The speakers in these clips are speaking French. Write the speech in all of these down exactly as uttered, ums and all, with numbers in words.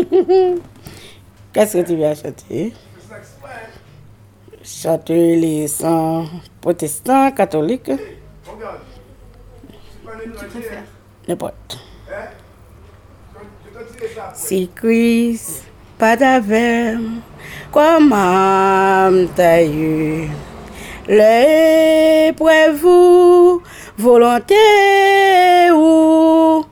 Qu'est-ce que tu viens chanter? Chanter les sons protestants, catholiques. N'importe. Si Christ, pas d'avère, comment t'as eu? L'épreuve, volonté ou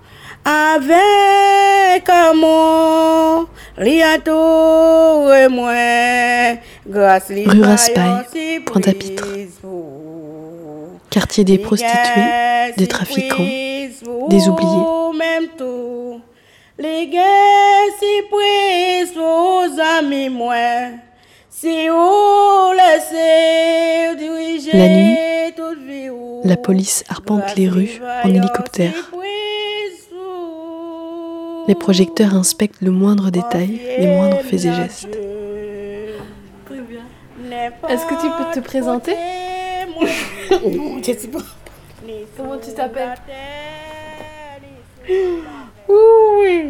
avec amour, liato et moi, grâce Rue Raspail, Pointe-à-Pitre. Quartier des prostituées, des trafiquants, des oubliés. Les gars si prises aux amis moi, si vous laissez diriger. La nuit, la police arpente les rues en hélicoptère. Les projecteurs inspectent le moindre détail, les moindres faits et gestes. Très bien. Est-ce que tu peux te présenter? Non, je sais pas. Comment tu t'appelles? Oui.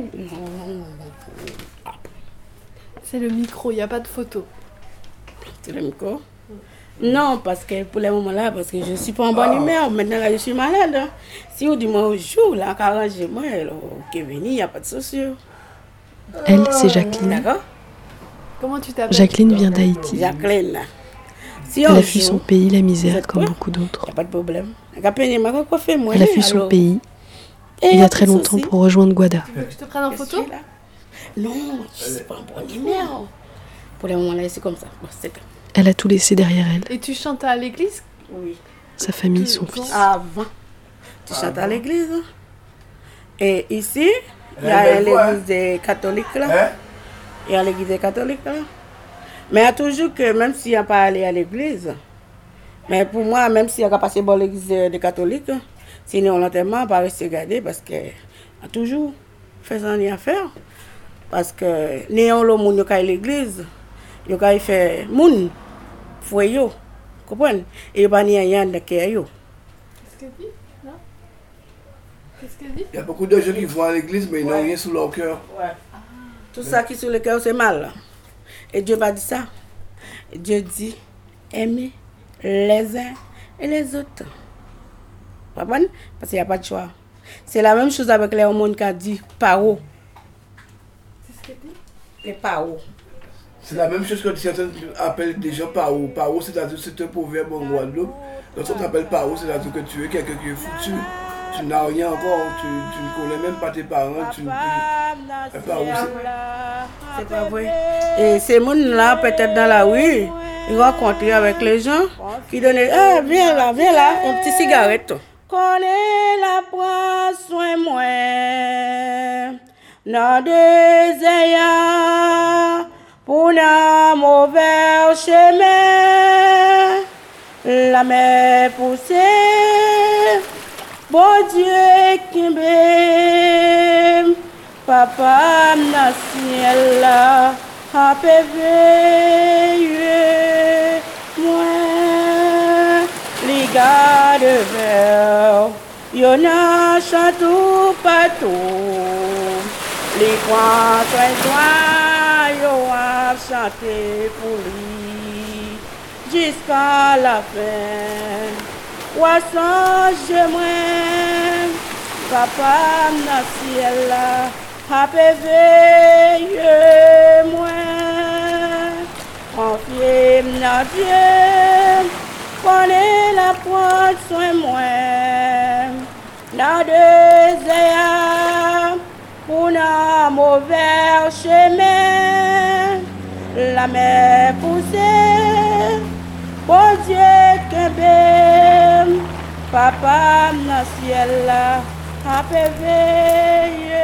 C'est le micro, il n'y a pas de photo. C'est le micro? Non, parce que pour le moment là, parce que je ne suis pas en bonne humeur. Maintenant là, je suis malade. Si vous dites moi au jour, là, arrangez-moi, Kevin, il n'y a pas de souci. Elle, c'est Jacqueline. D'accord? Comment tu t'appelles? Jacqueline vient d'Haïti. Jacqueline. Si Elle a fui son pays, la misère, comme beaucoup d'autres. Il n'y a pas de problème. Elle a fui son pays il y a très longtemps pour rejoindre Guada. Tu veux que je te prenne en photo? Non, je ne suis pas en bonne humeur. Pour le moment là, c'est comme ça. Bon, c'est... Elle a tout laissé derrière elle. Et tu chantes à l'église? Oui. Sa famille, son fils. Avant, tu chantes à l'église. Et ici, il y a l'église catholique là. Il y a l'église catholique là. Mais il y a toujours que, même s'il n'y a pas allé à l'église, mais pour moi, même s'il y a passé par l'église des catholiques, sinon l'enterrement, on va rester regarder parce que y a toujours fait ça à faire. Parce que néant le monde qui est à l'église, il y a fait moun foyer, comprenez? Et il n'y a pas rien de cœur. Qu'est-ce qu'elle dit? Non? Qu'est-ce qu'elle dit? Il y a beaucoup de gens qui vont à l'église, mais ils n'ont rien sous leur cœur. Ouais. Ah. Tout ça qui est sur le cœur, c'est mal. Et Dieu va dire ça. Et Dieu dit, aimez les uns et les autres. Parce qu'il n'y a pas de choix. C'est la même chose avec les hormones qui a dit paro. C'est ce qu'elle dit? Les paro. C'est la même chose que certains appellent des gens paro. Paro, c'est-à-dire c'est un proverbe en Guadeloupe. Quand on t'appelle paro, c'est-à-dire que tu es quelqu'un qui est foutu. Tu n'as rien encore, tu, tu ne connais même pas tes parents. Tu ne peux... Paro, c'est... C'est pas vrai. Et ces gens-là, peut-être dans la rue, ils rencontrent avec les gens qui donnent ah, viens là, viens là, une petite cigarette. Connais la poisson moi, dans des ayants, pour un mauvais chemin, la mer poussée, bon Dieu qui m'aime, papa n'a ciel là, a veillé moi. Les gars de verre, y'en a chantou partout. Les coins soins, y'en a chanté pour lui. Jusqu'à la fin, poisson j'aimerais, papa n'a ciel là, a veillé moi. Confiez à Dieu. Prenez la poisson moi, la désert, pour un mauvais chemin, la mer poussée, bon Dieu que bien, papa dans ciel là, a veillé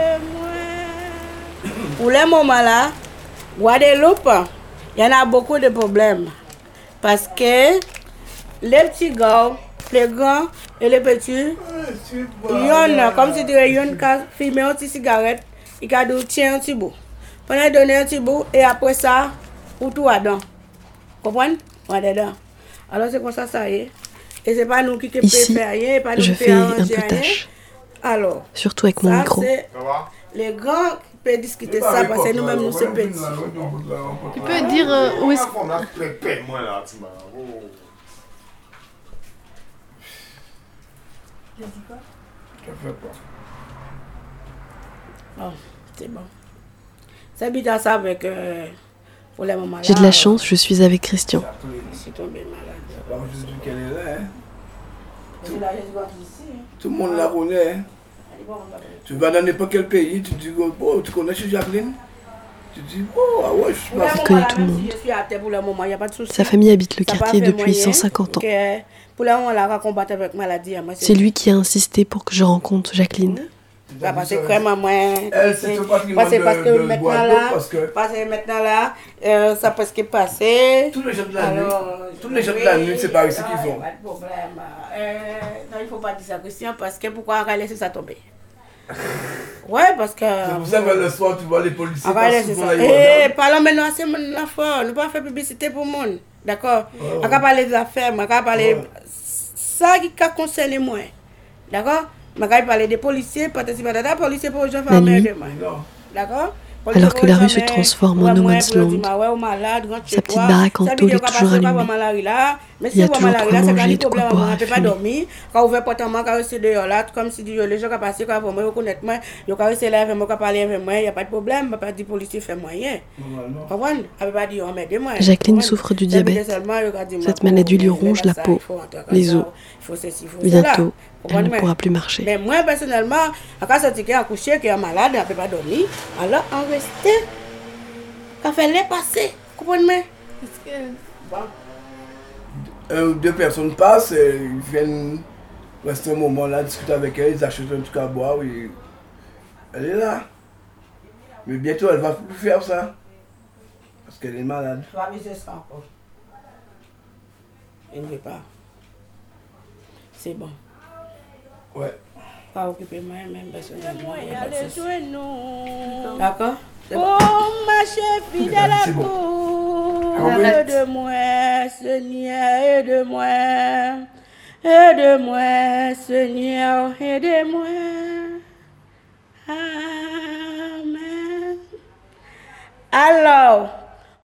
moi. Pour le moment là, Guadeloupe, il y en a beaucoup de problèmes. Parce que les petits gars, les grands et les petits, ils ont, comme si tu dirais, ils ont fumé une petite cigarette, ils ont dit tiens un petit bout. Pendant qu'ils donnent un petit bout, et après ça, ou tout dedans. Vous comprenez? On est dedans. Alors c'est comme ça, ça y est. Et c'est pas nous qui pouvons faire rien, pas nous je qui fais pouvons un peu rien. tâche. Alors, surtout avec mon ça, micro. Les grands peux discuter ça parce que nous-mêmes, nous sommes petits. Tu peux dire euh, où est-ce que... Tu as dit quoi? Oh, c'est bon. C'est bien ça avec... Euh, pour les moments là. J'ai de la chance, je suis avec Christian. Je suis tombée malade. Alors, je dis qu'elle est là, hein. Tout, ici, hein. Tout le monde la connaît, hein. Tu vas dans n'importe quel pays, tu dis, oh, tu connais chez Jacqueline? Tu dis, oh, ah ouais, je suis pas... Il connaît tout le monde. Je suis à terre pour le moment, il n'y a pas de souci. Sa famille habite le Ça quartier pas fait depuis moyen cent cinquante ans. que pour le moment, on la combattre avec maladie. Moi, C'est lui qui a insisté pour que je rencontre Jacqueline. Ça parce que vraiment moi Elle, c'est le patrimoine parce, parce de, que de maintenant Guadeloupe, là parce que... parce que maintenant là euh, ça presque passé. Tous les gens de la nuit, Alors, tous les gens de la nuit, c'est par ici qu'ils vont. Pas de problème. Euh, non, il ne faut pas dire ça, Christian, parce que pourquoi on va laisser ça tomber? Ouais, parce que... C'est pour ça que le soir, tu vois les policiers On va laisser souvent ça. là, Eh, parlons maintenant, c'est mon affaire. Nous ne pouvons pas faire publicité pour le monde. D'accord? On va parler des affaires, on va parler... Ça qui concerne moi. D'accord? Je vais parler des policiers, participer à des policiers pour les gens faire nuit. de moi. D'accord? Alors que la rue se transforme en no man's land, sa petite baraque en tôle est toujours allumée. Il y a toujours quoi manger, de quoi boire et fumer. Quand on ouvre porte moi, quand c'est dehors là, comme si les gens qui passent, quand vous me reconnaissent moi, ils quand c'est là avec moi, quand parler avec moi, il n'y a pas de problème, pas dire policier fait moyen. Comprendre? Elle pas dire on m'aide moi. Jacqueline souffre du diabète. Cette maladie lui ronge la peau, les os. Bientôt, elle ne pourra plus marcher. Mais moi, personnellement, quand c'est quelqu'un accouché, qui est malade, elle ne peut pas dormir, alors on reste, quand fait les passer, comprenez-moi? Est-ce que... Bon. Un ou deux personnes passent, et ils viennent rester un moment là, discuter avec elle, ils achètent un truc à boire, et elle est là. Mais bientôt, elle ne va plus faire ça. Parce qu'elle est malade. Tu vas viser ça encore. Elle ne veut pas. C'est bon. Ouais. Pas occuper moi-même personnellement. D'accord? Oh, ma chère fidèle à vous, aide-moi, Seigneur, aide-moi, aide-moi, Seigneur, aide-moi. Amen. Alors,